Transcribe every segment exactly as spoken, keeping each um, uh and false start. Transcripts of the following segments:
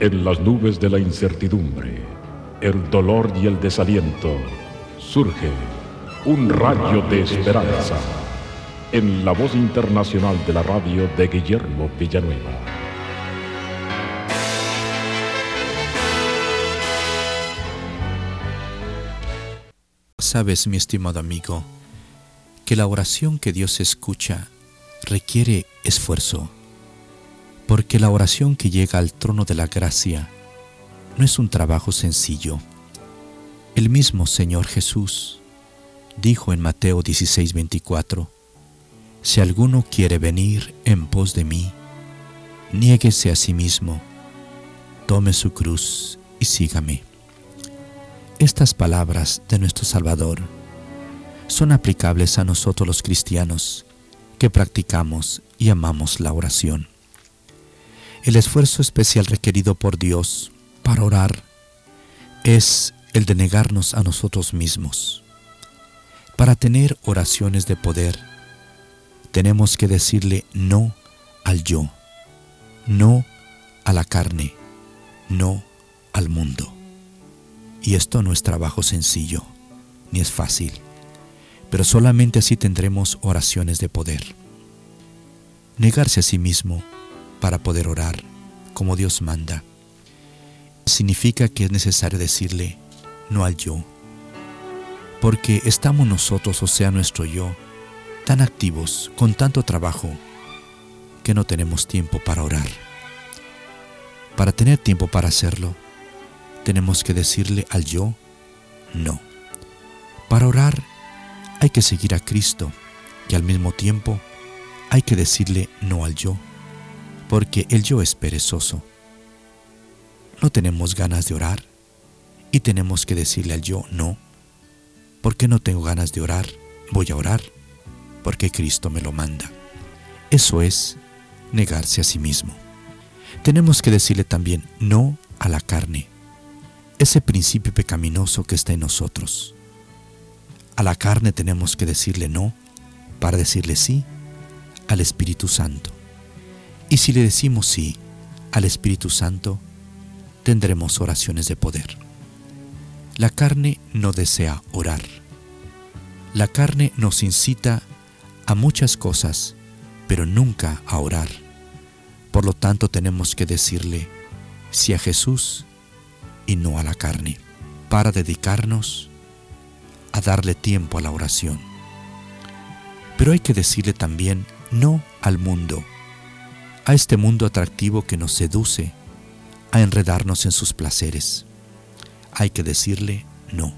En las nubes de la incertidumbre, el dolor y el desaliento, surge un rayo de esperanza en la voz internacional de la radio de Guillermo Villanueva. Sabes, mi estimado amigo, que la oración que Dios escucha requiere esfuerzo, porque la oración que llega al trono de la gracia no es un trabajo sencillo. El mismo Señor Jesús dijo en Mateo dieciséis veinticuatro, si alguno quiere venir en pos de mí, niéguese a sí mismo, tome su cruz y sígame. Estas palabras de nuestro Salvador son aplicables a nosotros los cristianos que practicamos y amamos la oración. El esfuerzo especial requerido por Dios para orar es el de negarnos a nosotros mismos. Para tener oraciones de poder, tenemos que decirle no al yo, no a la carne, no al mundo. Y esto no es trabajo sencillo, ni es fácil, pero solamente así tendremos oraciones de poder. Negarse a sí mismo para poder orar como Dios manda, significa que es necesario decirle no al yo, porque estamos nosotros, o sea nuestro yo, tan activos, con tanto trabajo, que no tenemos tiempo para orar. Para tener tiempo para hacerlo, tenemos que decirle al yo no. Para orar hay que seguir a Cristo y al mismo tiempo hay que decirle no al yo, porque el yo es perezoso. No tenemos ganas de orar y tenemos que decirle al yo no, porque no tengo ganas de orar, voy a orar porque Cristo me lo manda. Eso es negarse a sí mismo. Tenemos que decirle también no a la carne, ese principio pecaminoso que está en nosotros. A la carne tenemos que decirle no para decirle sí al Espíritu Santo. Y si le decimos sí al Espíritu Santo, tendremos oraciones de poder. La carne no desea orar. La carne nos incita a muchas cosas, pero nunca a orar. Por lo tanto, tenemos que decirle sí a Jesús y no a la carne, para dedicarnos a darle tiempo a la oración. Pero hay que decirle también no al mundo, a este mundo atractivo que nos seduce a enredarnos en sus placeres. Hay que decirle no.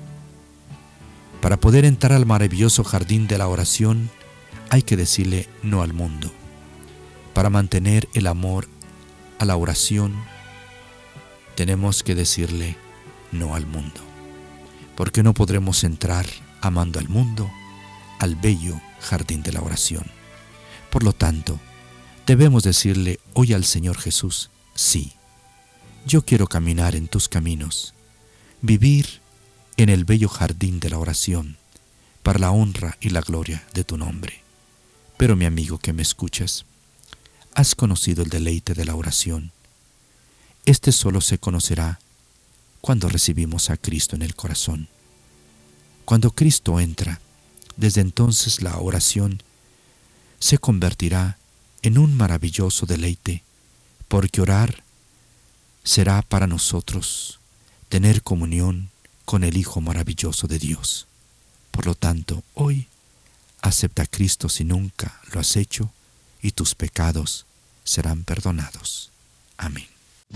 Para poder entrar al maravilloso jardín de la oración, hay que decirle no al mundo. Para mantener el amor a la oración, tenemos que decirle no al mundo, porque no podremos entrar amando al mundo al bello jardín de la oración. Por lo tanto, debemos decirle hoy al Señor Jesús, sí, yo quiero caminar en tus caminos, vivir en el bello jardín de la oración, para la honra y la gloria de tu nombre. Pero mi amigo que me escuchas, ¿has conocido el deleite de la oración? Este solo se conocerá cuando recibimos a Cristo en el corazón. Cuando Cristo entra, desde entonces la oración se convertirá en un maravilloso deleite, porque orar será para nosotros tener comunión con el Hijo maravilloso de Dios. Por lo tanto, hoy acepta a Cristo si nunca lo has hecho, y tus pecados serán perdonados. Amén.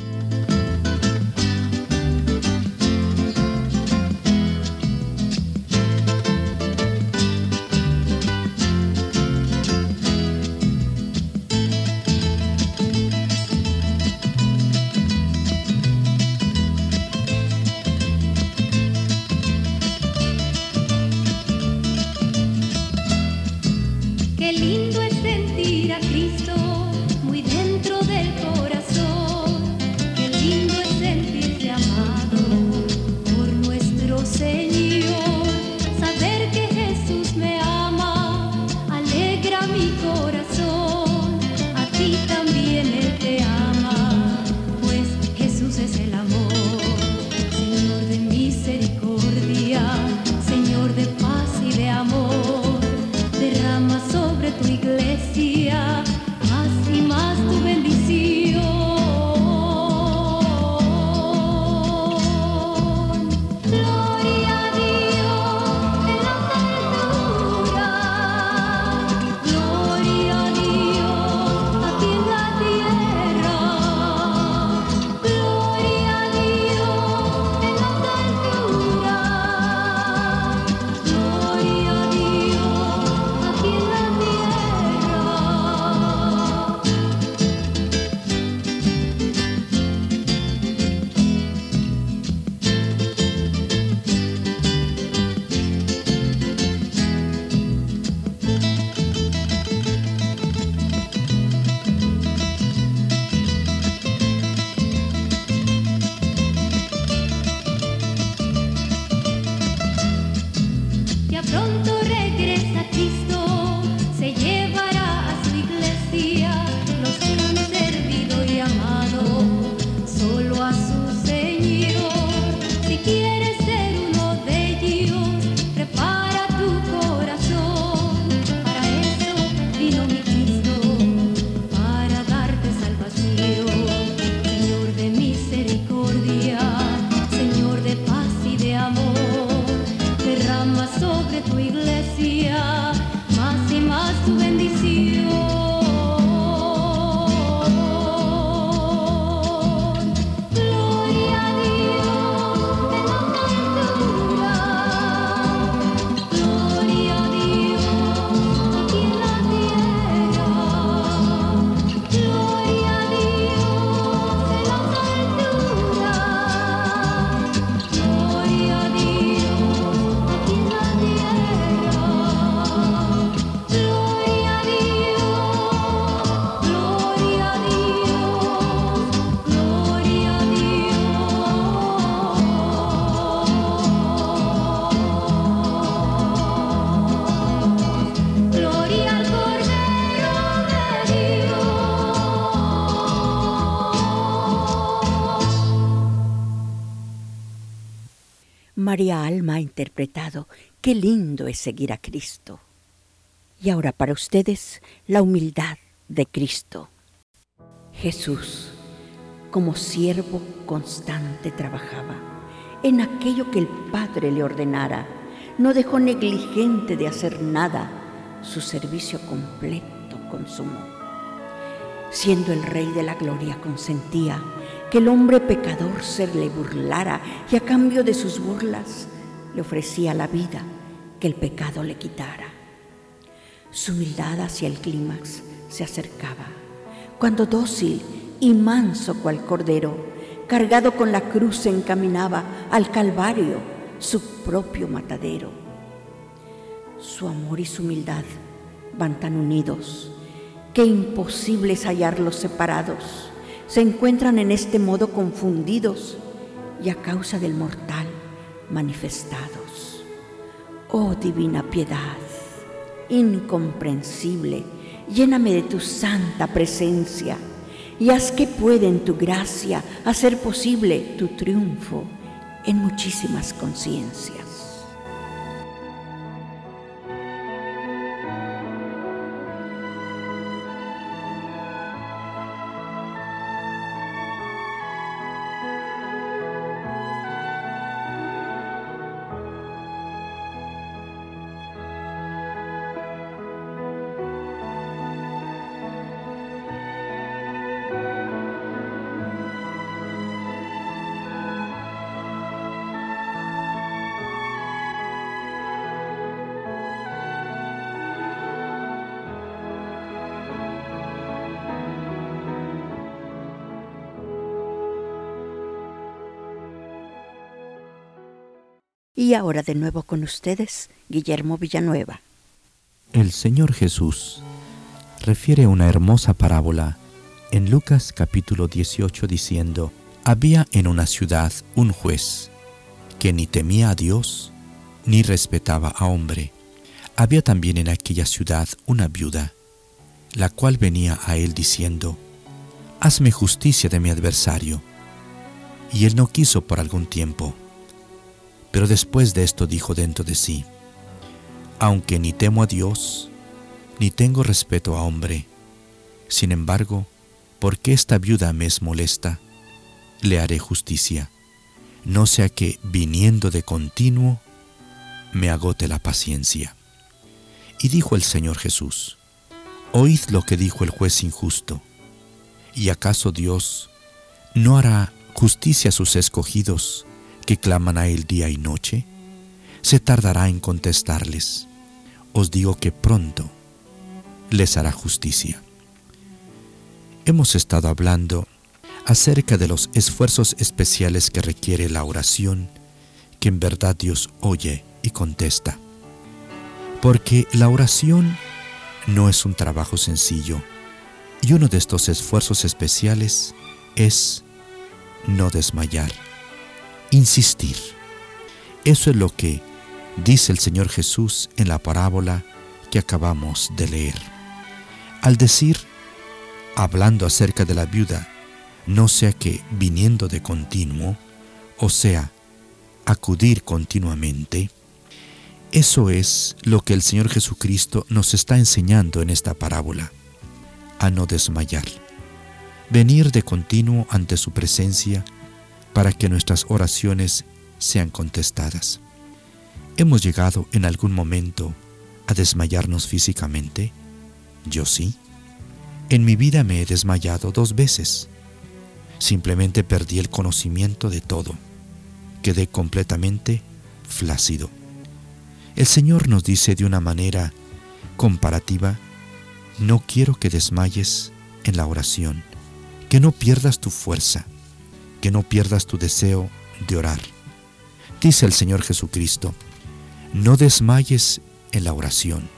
Qué lindo es sentir a Cristo muy dentro del corazón. Qué lindo es sentirse amado por nuestro Señor. Saber que Jesús me ama alegra mi corazón. A ti también Él te ama, pues María Alma ha interpretado qué lindo es seguir a Cristo. Y ahora para ustedes, la humildad de Cristo. Jesús, como siervo constante, trabajaba en aquello que el Padre le ordenara. No dejó negligente de hacer nada, su servicio completo consumó. Siendo el Rey de la Gloria, consentía que el hombre pecador se le burlara, y a cambio de sus burlas le ofrecía la vida que el pecado le quitara. Su humildad hacia el clímax se acercaba, cuando dócil y manso cual cordero, cargado con la cruz, se encaminaba al Calvario, su propio matadero. Su amor y su humildad van tan unidos que imposible es hallarlos separados. Se encuentran en este modo confundidos y a causa del mortal manifestados. Oh divina piedad, incomprensible, lléname de tu santa presencia y haz que pueda en tu gracia hacer posible tu triunfo en muchísimas conciencias. Y ahora de nuevo con ustedes, Guillermo Villanueva. El Señor Jesús refiere una hermosa parábola en Lucas capítulo dieciocho diciendo: había en una ciudad un juez que ni temía a Dios ni respetaba a hombre. Había también en aquella ciudad una viuda, la cual venía a él diciendo: hazme justicia de mi adversario. Y él no quiso por algún tiempo. Pero después de esto dijo dentro de sí: aunque ni temo a Dios, ni tengo respeto a hombre, sin embargo, porque esta viuda me es molesta, le haré justicia, no sea que, viniendo de continuo, me agote la paciencia. Y dijo el Señor Jesús: oíd lo que dijo el juez injusto. ¿Y acaso Dios no hará justicia a sus escogidos, que claman a él día y noche? Se tardará en contestarles. Os digo que pronto les hará justicia. Hemos estado hablando acerca de los esfuerzos especiales que requiere la oración, que en verdad Dios oye y contesta. Porque la oración no es un trabajo sencillo, y uno de estos esfuerzos especiales es no desmayar. Insistir. Eso es lo que dice el Señor Jesús en la parábola que acabamos de leer. Al decir, hablando acerca de la viuda, no sea que viniendo de continuo, o sea, acudir continuamente, eso es lo que el Señor Jesucristo nos está enseñando en esta parábola, a no desmayar, venir de continuo ante su presencia para que nuestras oraciones sean contestadas. ¿Hemos llegado en algún momento a desmayarnos físicamente? Yo sí. En mi vida me he desmayado dos veces. Simplemente perdí el conocimiento de todo. Quedé completamente flácido. El Señor nos dice de una manera comparativa: no quiero que desmayes en la oración, que no pierdas tu fuerza, que no pierdas tu deseo de orar. Dice el Señor Jesucristo: no desmayes en la oración.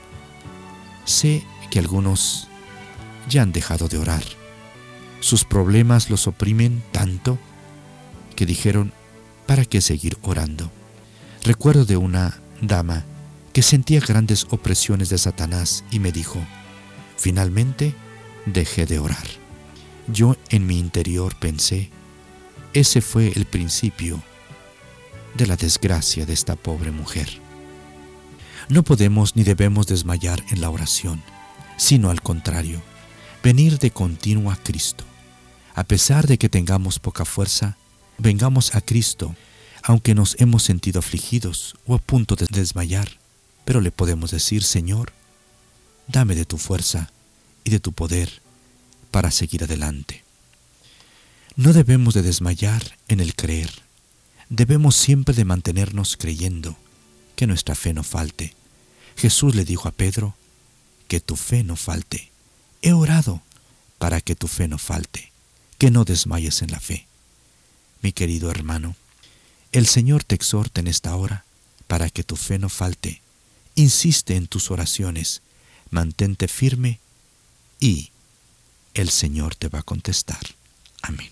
Sé que algunos ya han dejado de orar. Sus problemas los oprimen tanto que dijeron: ¿para qué seguir orando? Recuerdo de una dama que sentía grandes opresiones de Satanás y me dijo: finalmente dejé de orar. Yo en mi interior pensé: ese fue el principio de la desgracia de esta pobre mujer. No podemos ni debemos desmayar en la oración, sino al contrario, venir de continuo a Cristo. A pesar de que tengamos poca fuerza, vengamos a Cristo, aunque nos hemos sentido afligidos o a punto de desmayar, pero le podemos decir: Señor, dame de tu fuerza y de tu poder para seguir adelante. No debemos de desmayar en el creer. Debemos siempre de mantenernos creyendo, que nuestra fe no falte. Jesús le dijo a Pedro: que tu fe no falte. He orado para que tu fe no falte, que no desmayes en la fe. Mi querido hermano, el Señor te exhorta en esta hora para que tu fe no falte. Insiste en tus oraciones, mantente firme y el Señor te va a contestar. Amén.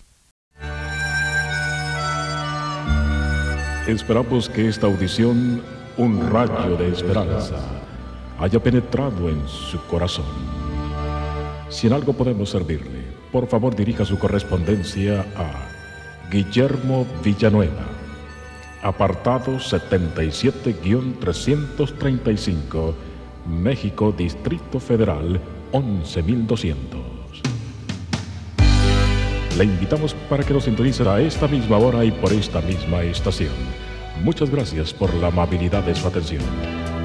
Esperamos que esta audición, un rayo de esperanza, haya penetrado en su corazón. Si en algo podemos servirle, por favor dirija su correspondencia a Guillermo Villanueva, apartado setenta y siete trescientos treinta y cinco, México, Distrito Federal, once mil doscientos. Le invitamos para que nos sintonice a esta misma hora y por esta misma estación. Muchas gracias por la amabilidad de su atención.